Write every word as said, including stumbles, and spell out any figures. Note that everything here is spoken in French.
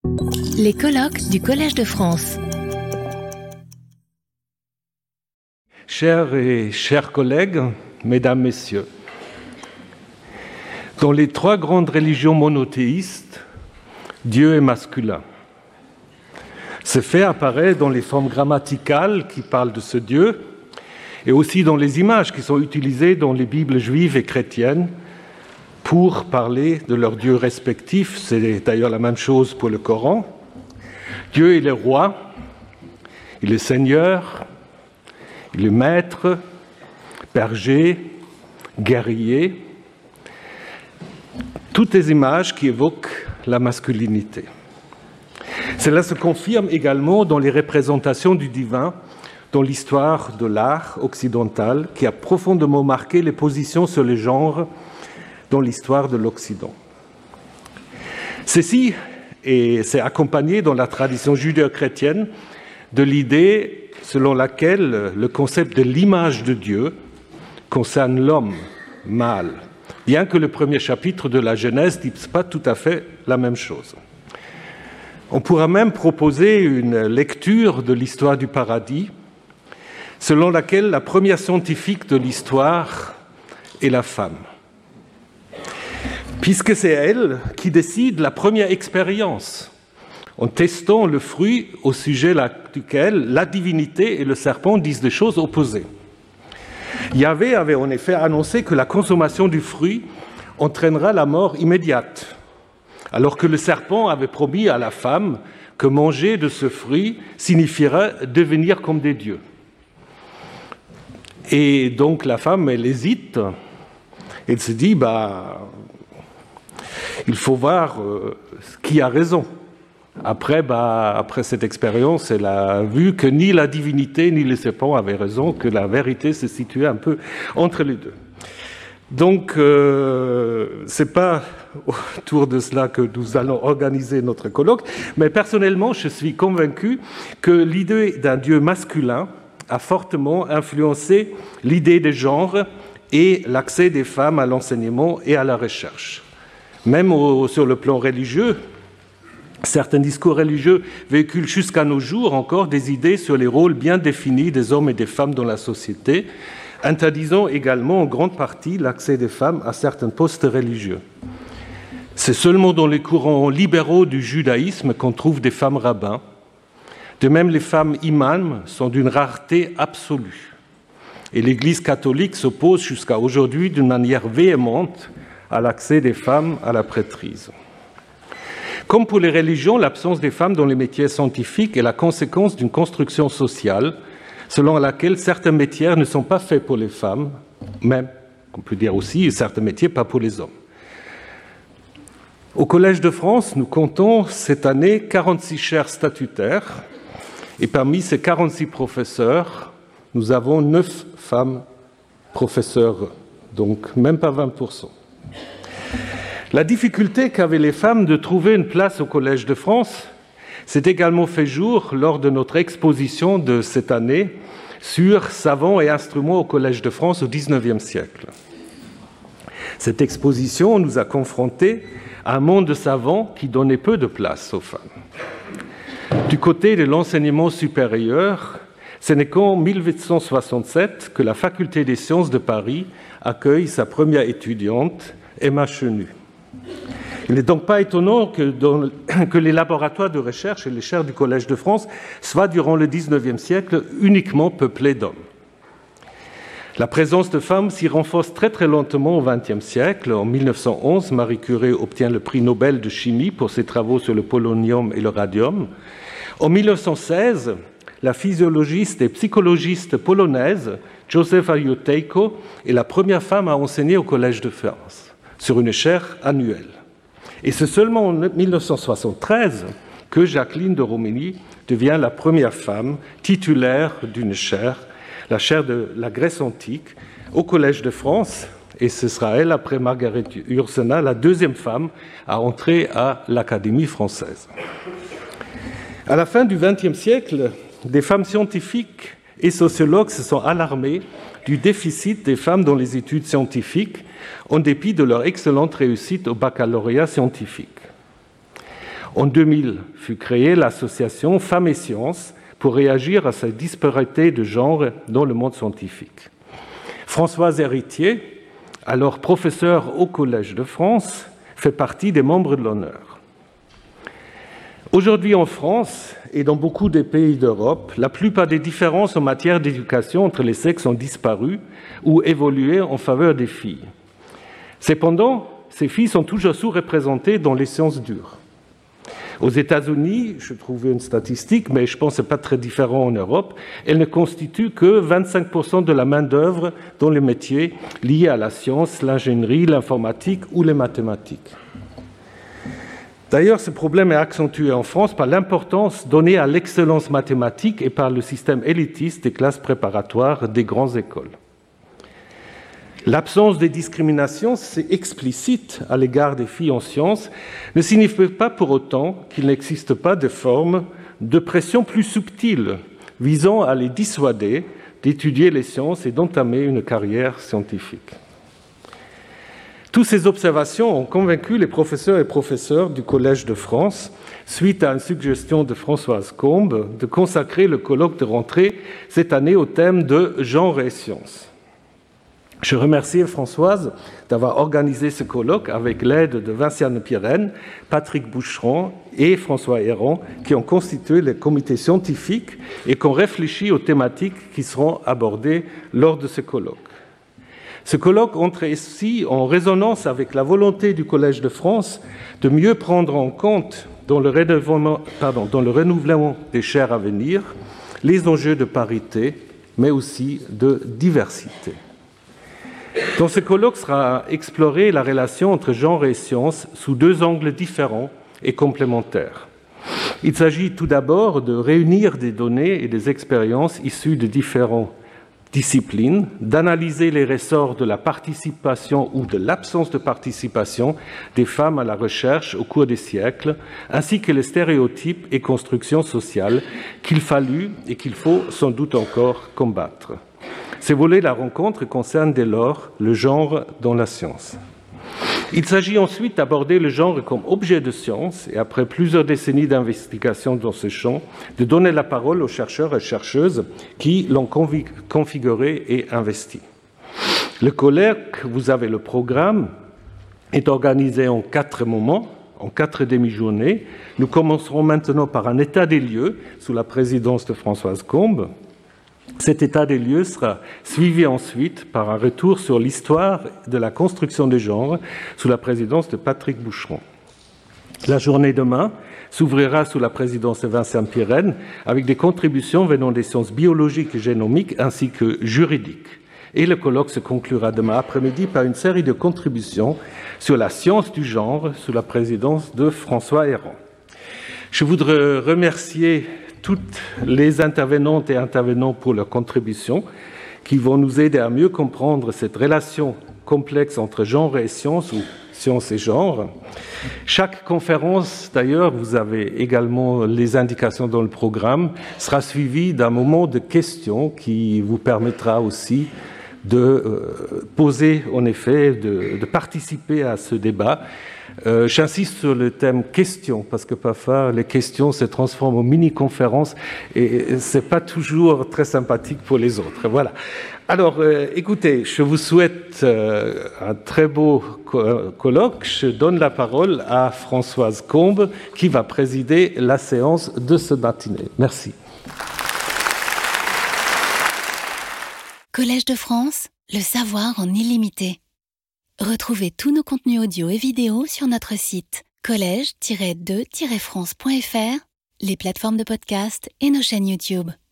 Les colloques du Collège de France. Chers et chers collègues, mesdames, messieurs, dans les trois grandes religions monothéistes, Dieu est masculin. Ce fait apparaît dans les formes grammaticales qui parlent de ce Dieu et aussi dans les images qui sont utilisées dans les Bibles juives et chrétiennes pour parler de leurs dieux respectifs. C'est d'ailleurs la même chose pour le Coran. Dieu est le roi, il est seigneur, il est maître, berger, guerrier. Toutes les images qui évoquent la masculinité. Cela se confirme également dans les représentations du divin dans l'histoire de l'art occidental qui a profondément marqué les positions sur les genres dans l'histoire de l'Occident. Ceci est, c'est accompagné dans la tradition judéo-chrétienne de l'idée selon laquelle le concept de l'image de Dieu concerne l'homme mâle, bien que le premier chapitre de la Genèse ne dise pas tout à fait la même chose. On pourra même proposer une lecture de l'histoire du paradis, selon laquelle la première scientifique de l'histoire est la femme, puisque c'est elle qui décide la première expérience, en testant le fruit au sujet duquel la divinité et le serpent disent des choses opposées. Yahvé avait en effet annoncé que la consommation du fruit entraînera la mort immédiate, alors que le serpent avait promis à la femme que manger de ce fruit signifierait devenir comme des dieux. Et donc la femme, elle hésite, elle se dit, bah, il faut voir euh, qui a raison. Après, bah, après cette expérience, elle a vu que ni la divinité ni le serpent avaient raison, que la vérité se situait un peu entre les deux. Donc, euh, ce n'est pas autour de cela que nous allons organiser notre colloque, mais personnellement, je suis convaincu que l'idée d'un Dieu masculin a fortement influencé l'idée des genres et l'accès des femmes à l'enseignement et à la recherche. Même au, sur le plan religieux, certains discours religieux véhiculent jusqu'à nos jours encore des idées sur les rôles bien définis des hommes et des femmes dans la société, interdisant également en grande partie l'accès des femmes à certains postes religieux. C'est seulement dans les courants libéraux du judaïsme qu'on trouve des femmes rabbins. De même, les femmes imams sont d'une rareté absolue. Et l'Église catholique s'oppose jusqu'à aujourd'hui d'une manière véhémente à l'accès des femmes à la prêtrise. Comme pour les religions, l'absence des femmes dans les métiers scientifiques est la conséquence d'une construction sociale selon laquelle certains métiers ne sont pas faits pour les femmes, même, on peut dire aussi, certains métiers pas pour les hommes. Au Collège de France, nous comptons cette année quarante-six chaires statutaires, et parmi ces quarante-six professeurs, nous avons neuf femmes professeurs, donc même pas vingt pour cent. La difficulté qu'avaient les femmes de trouver une place au Collège de France s'est également fait jour lors de notre exposition de cette année sur savants et instruments au Collège de France au dix-neuvième siècle. Cette exposition nous a confrontés à un monde de savants qui donnait peu de place aux femmes. Du côté de l'enseignement supérieur, ce n'est qu'en mille huit cent soixante-sept que la Faculté des sciences de Paris accueille sa première étudiante, Emma Chenu. Il n'est donc pas étonnant que, dans, que les laboratoires de recherche et les chaires du Collège de France soient, durant le dix-neuvième siècle, uniquement peuplés d'hommes. La présence de femmes s'y renforce très très lentement au vingtième siècle. En mille neuf cent onze, Marie Curie obtient le prix Nobel de chimie pour ses travaux sur le polonium et le radium. En mille neuf cent seize, la physiologiste et psychologiste polonaise Józefa Józtejko est la première femme à enseigner au Collège de France, sur une chaire annuelle. Et c'est seulement en mille neuf cent soixante-treize que Jacqueline de Romilly devient la première femme titulaire d'une chaire, la chaire de la Grèce antique, au Collège de France, et ce sera elle, après Marguerite Yourcenar, la deuxième femme à entrer à l'Académie française. À la fin du vingtième siècle, des femmes scientifiques et sociologues se sont alarmés du déficit des femmes dans les études scientifiques, en dépit de leur excellente réussite au baccalauréat scientifique. En deux mille fut créée l'association Femmes et Sciences pour réagir à cette disparité de genre dans le monde scientifique. Françoise Héritier, alors professeure au Collège de France, fait partie des membres de l'honneur. Aujourd'hui en France et dans beaucoup des pays d'Europe, la plupart des différences en matière d'éducation entre les sexes ont disparu ou évolué en faveur des filles. Cependant, ces filles sont toujours sous-représentées dans les sciences dures. Aux États-Unis, je trouvais une statistique, mais je pense que ce n'est pas très différent en Europe, elles ne constituent que vingt-cinq pour cent de la main-d'œuvre dans les métiers liés à la science, l'ingénierie, l'informatique ou les mathématiques. D'ailleurs, ce problème est accentué en France par l'importance donnée à l'excellence mathématique et par le système élitiste des classes préparatoires des grandes écoles. L'absence de discrimination, c'est explicite à l'égard des filles en sciences, ne signifie pas pour autant qu'il n'existe pas de formes de pression plus subtiles visant à les dissuader d'étudier les sciences et d'entamer une carrière scientifique. Toutes ces observations ont convaincu les professeurs et professeurs du Collège de France, suite à une suggestion de Françoise Combe, de consacrer le colloque de rentrée cette année au thème de genre et sciences. Je remercie Françoise d'avoir organisé ce colloque avec l'aide de Vinciane Pirenne, Patrick Boucheron et François Héron, qui ont constitué le comité scientifique et qui ont réfléchi aux thématiques qui seront abordées lors de ce colloque. Ce colloque entre ici en résonance avec la volonté du Collège de France de mieux prendre en compte dans le renouvellement, pardon, dans le renouvellement des chaires à venir les enjeux de parité, mais aussi de diversité. Dans ce colloque sera explorée la relation entre genre et science sous deux angles différents et complémentaires. Il s'agit tout d'abord de réunir des données et des expériences issues de différentes disciplines, d'analyser les ressorts de la participation ou de l'absence de participation des femmes à la recherche au cours des siècles, ainsi que les stéréotypes et constructions sociales qu'il fallut et qu'il faut sans doute encore combattre. Ces volets de la rencontre concernent dès lors le genre dans la science. Il s'agit ensuite d'aborder le genre comme objet de science et après plusieurs décennies d'investigation dans ce champ, de donner la parole aux chercheurs et chercheuses qui l'ont configuré et investi. Le colloque, vous avez le programme, est organisé en quatre moments, en quatre demi-journées. Nous commencerons maintenant par un état des lieux sous la présidence de Françoise Combe. Cet état des lieux sera suivi ensuite par un retour sur l'histoire de la construction des genres sous la présidence de Patrick Boucheron. La journée demain s'ouvrira sous la présidence de Vinciane Pirenne avec des contributions venant des sciences biologiques et génomiques ainsi que juridiques. Et le colloque se conclura demain après-midi par une série de contributions sur la science du genre sous la présidence de François Héron. Je voudrais remercier toutes les intervenantes et intervenants pour leurs contributions qui vont nous aider à mieux comprendre cette relation complexe entre genre et science ou science et genre. Chaque conférence, d'ailleurs, vous avez également les indications dans le programme, sera suivie d'un moment de questions qui vous permettra aussi de euh, poser, en effet, de, de participer à ce débat. Euh, j'insiste sur le thème questions, parce que parfois les questions se transforment en mini-conférences et ce n'est pas toujours très sympathique pour les autres. Voilà. Alors, euh, écoutez, je vous souhaite euh, un très beau co- colloque. Je donne la parole à Françoise Combe, qui va présider la séance de ce matinée. Merci. Collège de France, le savoir en illimité. Retrouvez tous nos contenus audio et vidéo sur notre site collège tiret de tiret france point f r, les plateformes de podcast et nos chaînes YouTube.